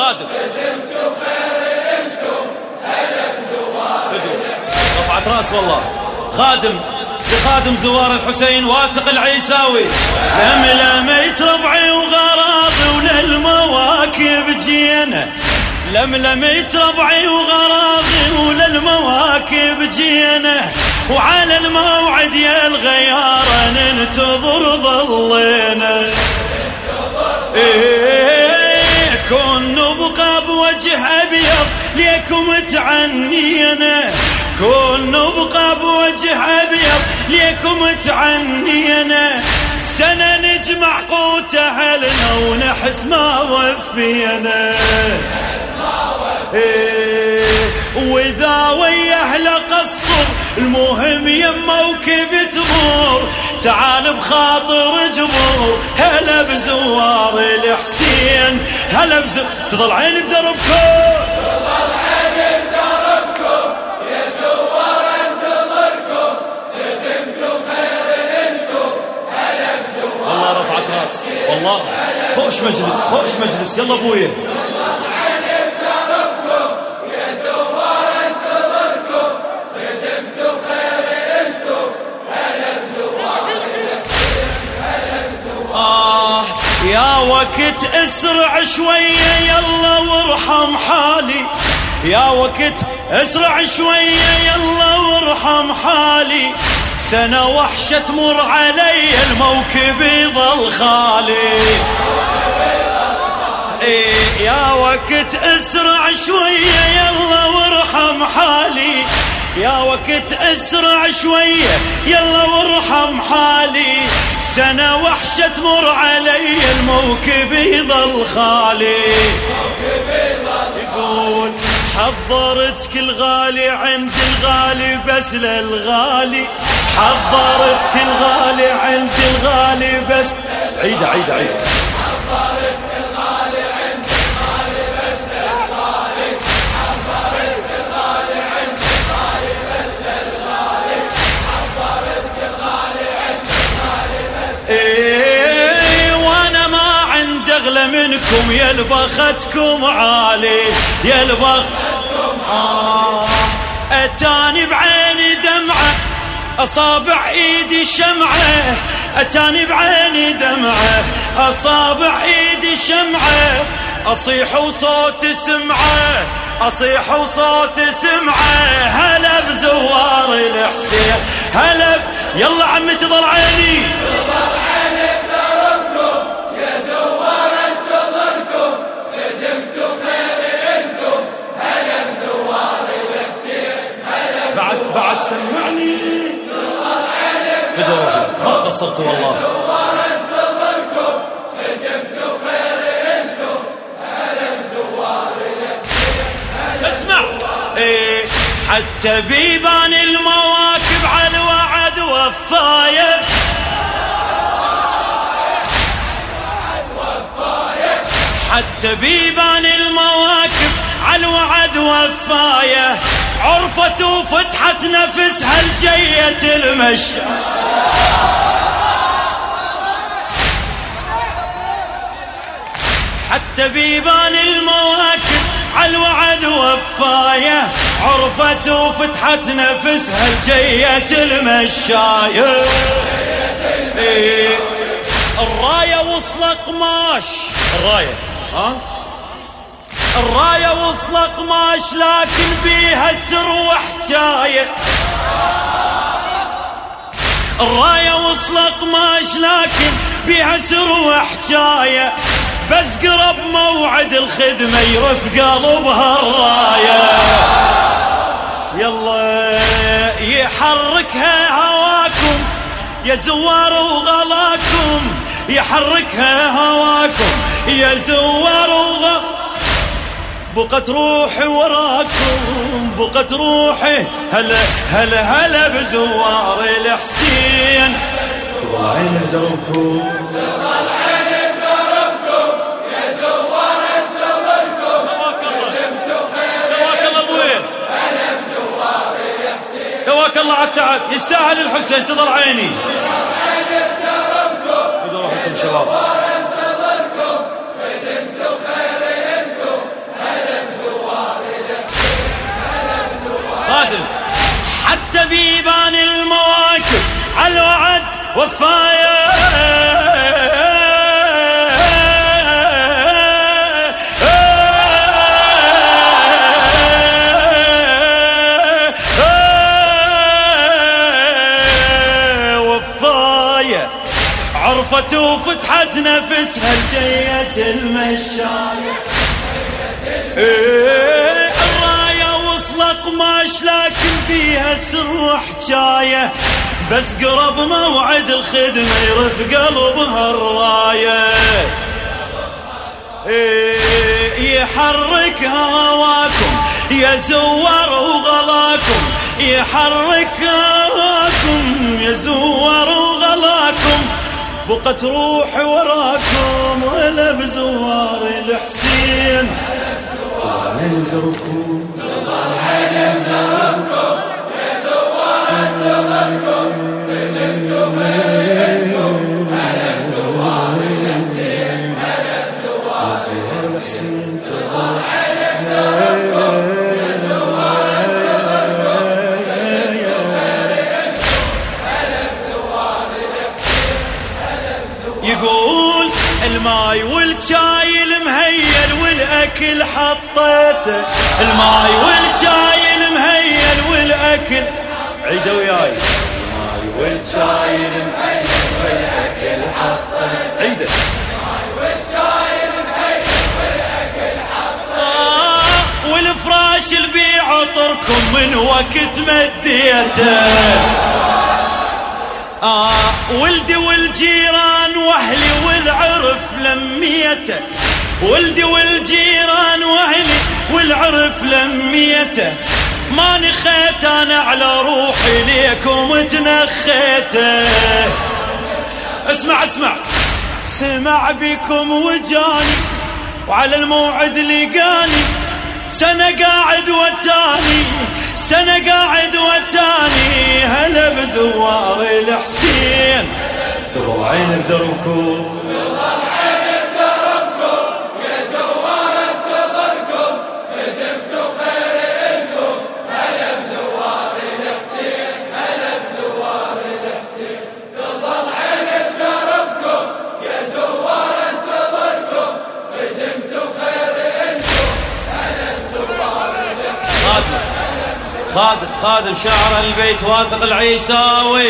خادم خدمتوا خير انتم هلا بزوار الحسين. رفعت راس والله. خادم لخادم زوار الحسين واثق العيساوي. لملميت ربعي وغراضي وللمواكب جينا. لملميت ربعي وغراضي وللمواكب جينا. وعلى الموعد يا الغيارة ننتظر ظلينا. كن نبقى بوجه أبيض ليكم تعنينا. كن نبقى بوجه أبيض ليكم تعنينا. سنة نجمع قوت أهلنا ونحس ما وفينا. وإذا ويا أهل قصر المهم يما وكب تمور. تعال بخاطر جبور هلا بزوار الحسين. هلا تظل عيني بدربكم. تظل عيني بدربكم يا زوار انتظركم. خدمتوا خير انتم هلا بزوار. والله رفعت راس والله. خوش مجلس خوش مجلس. يلا ابويا. يا وقت اسرع شوية يلا وارحم حالي. يا وقت اسرع شوية يلا وارحم حالي. سنة وحشة تمر علي الموكب يظل خالي. يا وقت اسرع شوية يلا وارحم حالي. يا وقت اسرع شوية يلا وارحم حالي. سنة وحشة تمر علي الموكب يظل خالي. يقول حضرتك الغالي عند الغالي بس للغالي. حضرتك الغالي عند الغالي بس. عيدة عيدة عيدة. حضرتك الغالي عند الغالي بس للغالي. حضرتك الغالي عند الغالي بس للغالي. حضرتك الغالي عند الغالي بس. وانا ما عند اغلى منكم يا البختكم عالي. يا البختكم اتاني بعيني دمعة اصابع ايدي شمعة. اتاني بعيني دمعة اصابع ايدي شمعة. اصيح وصوت سمعة اصيح وصوت سمعة. هلا بزوار الحسين. هلا يلا عمي تظل عيني. تظل عيني بدربكم يا زوار انتظركم. خدمتوا خير انتم هلا بزوار الحسين. هلا بعد سمعني. تظل عيني بدربكم ما قصرت والله. زوار انتظركم. خدمتوا خير انتم هلا بزوار الحسين. اسمع حتى بيبان المواكب على الوعد وفاية. حتى بيبان المواكب على الوعد وفاية. عرفت وفتحت نفسها الجية المشى. حتى بيبان المواكب على الوعد وفاية. عرفت وفتحت نفسها الجية المشاية. الراية وصل قماش. الراية الراية وصل قماش لكن بيها سر وحكاية. الراية وصل قماش لكن بيها سر وحكاية. بس قرب موعد الخدمة يرف قلبها الراية. يلا يحركها هواكم يا زوار وغلاكم. يحركها هواكم يا زوار وغلاكم. بقت روحي وراكم بقت روحي. هلا هلا هلا بزوار الحسين. تظل عيني بدربكم. تظل عيني بدربكم يا زوار انتظركم. خدمتوا خير دواك الله ابوي. هلا بزوار الحسين. دواك الله على التعب. يستاهل الحسين. تظل عيني. تظل عيني بدربكم خذوا روحكم شباب. انتظركم. خدمتوا خير انتم وفاية وفاية عرفت وفتحت نفسها الجية المشاية. الراية وصل قماش لكن فيها سر حجاية، بس قرب موعد الخدمة يرف قلبها الراية. يحرك هواكم يا زوار وغلاكم، يحرك هواكم يا زوار وغلاكم، بقت روحي وراكم ولا بزوار الحسين. طلع دربكم تظل عين بدربكم يا زوار دربكم، خدمتم خيركم على زوار الحسين، على زوار الحسين. تظل عين بدربكم يا زوار دربكم، خدمتم خيركم على زوار الحسين، على زوار. يقول الماي والجاي المهيل والاكل حطيته، الماي والجاي المهيل والاكل، عيده وياي. الماي والجاي المهيل والاكل حطيته، عيده. الماي والجاي المهيل والاكل حطيته، والفراش البيع عطركم من وقت مديته. ولدي والجيران واهلي والعرف لميته، ولدي والجيران واهلي والعرف لميته، ما نخيت انا على روحي ليكم تنخيته. اسمع اسمع، سمع بكم وجاني وعلى الموعد لقاني، سنة قاعد وتاني، سنة قاعد وتاني، هلا بزوار الحسين. تظل عين بدربكم، تظل عين بدربكم يا زوار انتظركم، خدمتم خير إلكم، هلا بزوار الحسين، هلا بزوار الحسين. تظل عين بدربكم يا زوار انتظركم، خدمتم خير إلكم، هلا بزوار الحسين. خادم شاعر البيت واثق العيساوي.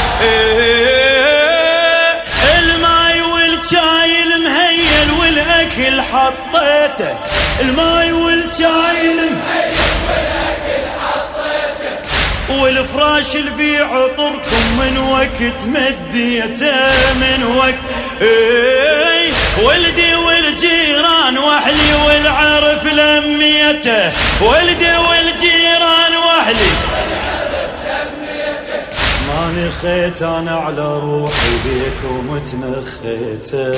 الماي والجاي المهيل والاكل حطيته، الماي والجاي المهيل والاكل حطيته، والفراش البيع عطركم من وقت مديته، من وقت. ولدي والجيران واهلي والعرف لميته، ولدي والجيران واهلي ما نخيت انا على روحي بيكم تنخيته.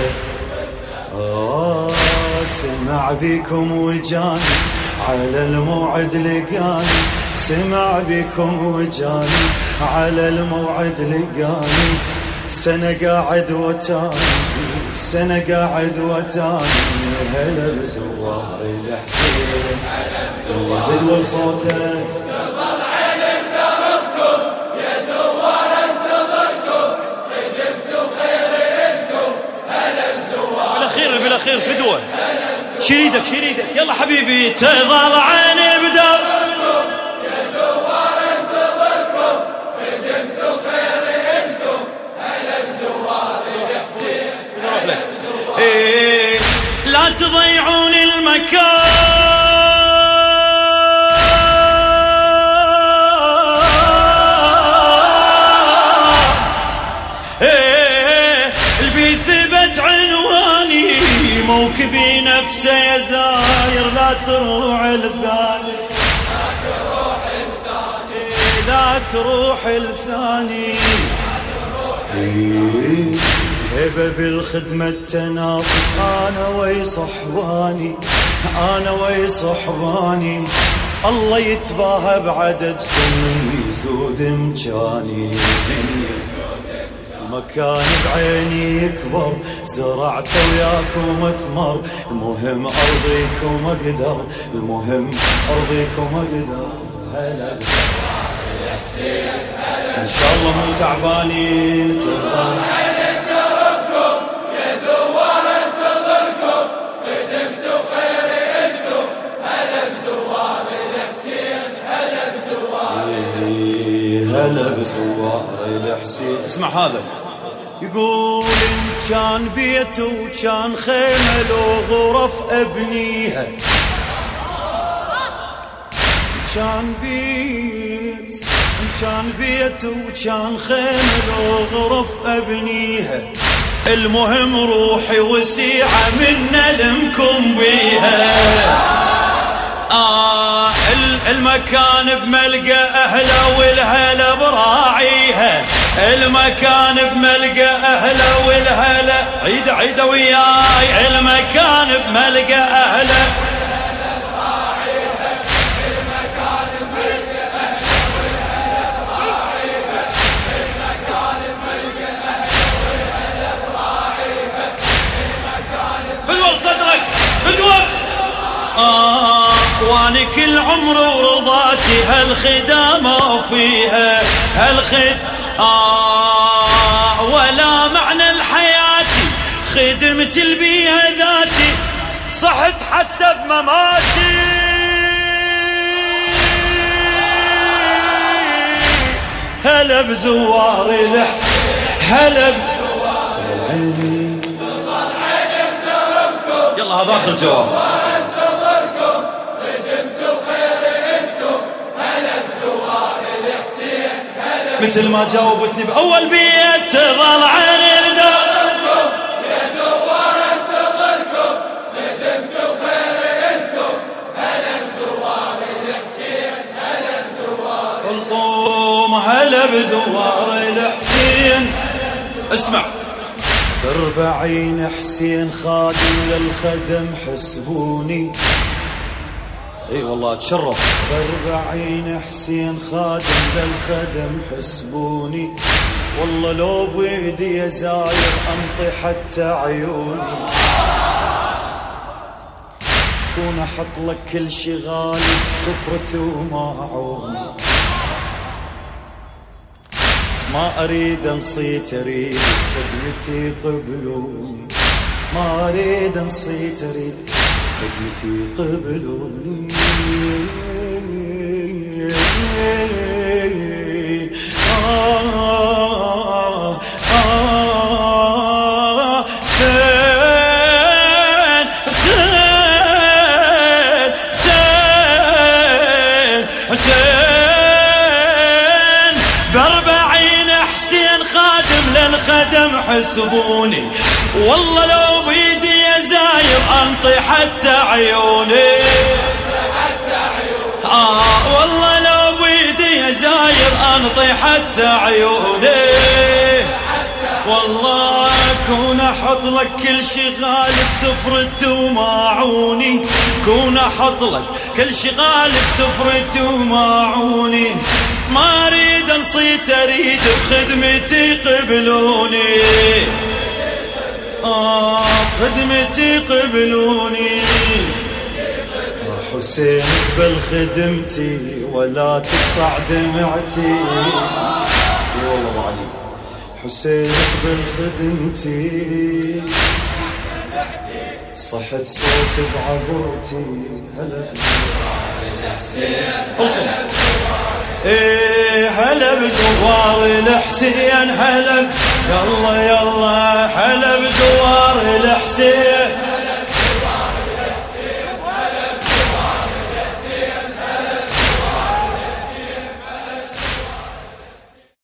سمع بكم وجاني على الموعد لقاني، سمع بكم وجاني على الموعد لقاني، سنة قاعد وتاني، سنة قاعد وتاني، هلا بزوار الحسين. زد صوتك. تظل عين بدربكم يا زوار انتظركم، خدمتم خير إلكم، هلا بزوار. بالاخير بالاخير فدوه، شريدك شريدك يلا حبيبي. تظل عيني بدربكم يا زوار انتظركم، خدمتم خير إلكم، هلا بزوار الحسين، هلا بزوار. لا تضيعون المكان، البيت ثبت عنواني، موكبي نفسه يا زاير، لا تروح الثاني، لا تروح الثاني. هبة بالخدمة التنافس، أنا وي صحباني، أنا وي صحباني، الله يتباهى بعددكم يزود مكاني. مكان بعيني يكبر، زرعته وياكم اثمر، المهم ارضيكم اقدر، المهم ارضيكم اقدر. هلا إن شاء الله مو تعبانين تظل عين بدربكم يا زوار انتظركم خدمتوا خير انتم هلا بزوار الحسين هلا بزوار هلا بزوار الحسين. اسمع هذا يقول إن كان بيت وكان خيمة لو غرف أبنيها كان بيت إن كان بيت وكان خيمة لو غرف أبنيها المهم روحي وسيعة منا لمكم بيها. المكان بملقى أهله والهلا براعيها المكان بملقى أهله والهلا عيد وياي المكان بملقى أهله واني كل عمر ورضاتي هالخدامة فيها ولا معنى لحياتي خدمت البيها ذاتي صحت حتى بمماتي هلا بزوار هلا بزوار العين يلا هذا آخر جواب. مثل ما جاوبتني بأول بيت تظل عين انتظركم يا زوار انتظركم خدمتوا خير انتم هلا بزوار الحسين هلا بزوار الطوم هلا بزوار الحسين. اسمع ب40 حسين خادم للخدم حسبوني اي والله اتشرف ب40 حسين خادم للخدم حسبوني والله لو بيدي يا زاير انطي حتى عيوني كون احط لك كل شي غالي بسفرتي وماعوني ما اريد انصيت اريد خدمتي قبلوني ما اريد انصيت اريد خدمتي قبلوني ب40 حسين خادم للخدم حسبوني والله لو بيدي يا زاير انطي حتى عيوني والله لو بيدي يا زاير انطي حتى عيوني والله كون احط لك كل شي غالي بسفرتي وماعوني كون احط لك كل شي غالي بسفرتي وماعوني ما اريد انصيت اريد بخدمتي قبلوني خدمتي قبلوني حسين اقبل خدمتي ولا تقطع دمعتي والله ابو علي حسين اقبل خدمتي صحت صوتي بعبرتي هلا ايه هلا بزوار الحسين هلا يلا هلا بزوار